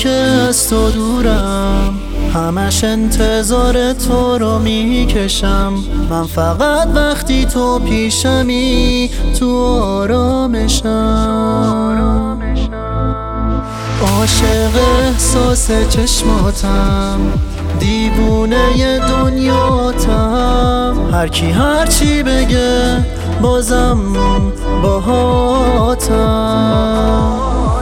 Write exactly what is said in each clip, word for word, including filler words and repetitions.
که از تو دورم، همش انتظار تو رو میکشم. من فقط وقتی تو پیشمی تو آرامشم. عاشق احساس چشماتم، دیوونه دنیاتم. هر کی هر چی بگه بازم باهاتم.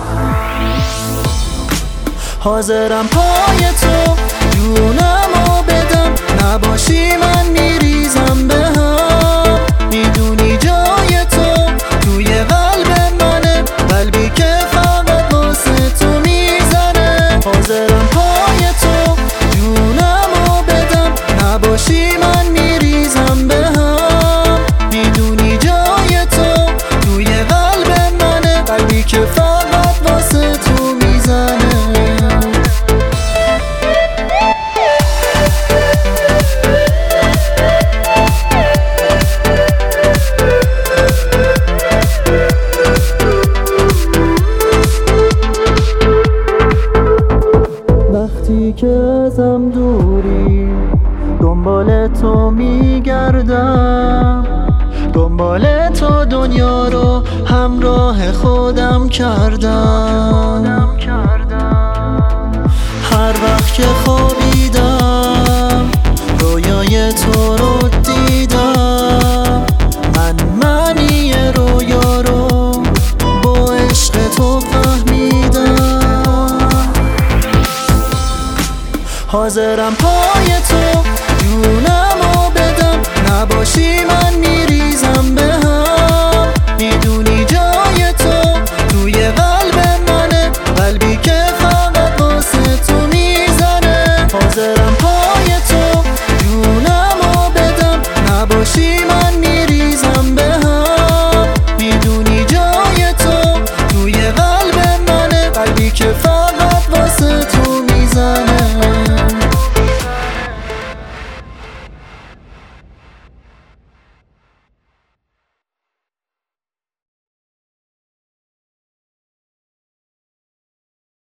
حاضرم پای تو جونمو بدم، نباشی من میریزم به هم. میدونی جای تو توی قلب منه، قلبی که فقط واسه تو میزنه. حاضرم پای تو جونمو بدم، نباشی من میریزم به هم. میدونی جای تو توی قلب منه، قلبی که فقط واسه تو میزنه. وقتی که ازم دوری دنبال تو میگردم، دنبال تو دنیا رو همراه خودم کردم. هر وقت که خوابیدم رویای تو رو دیدم. من معنی رویا رو با عشق تو فهمیدم. حاضرم پای تو جونمو بدم، نباشی من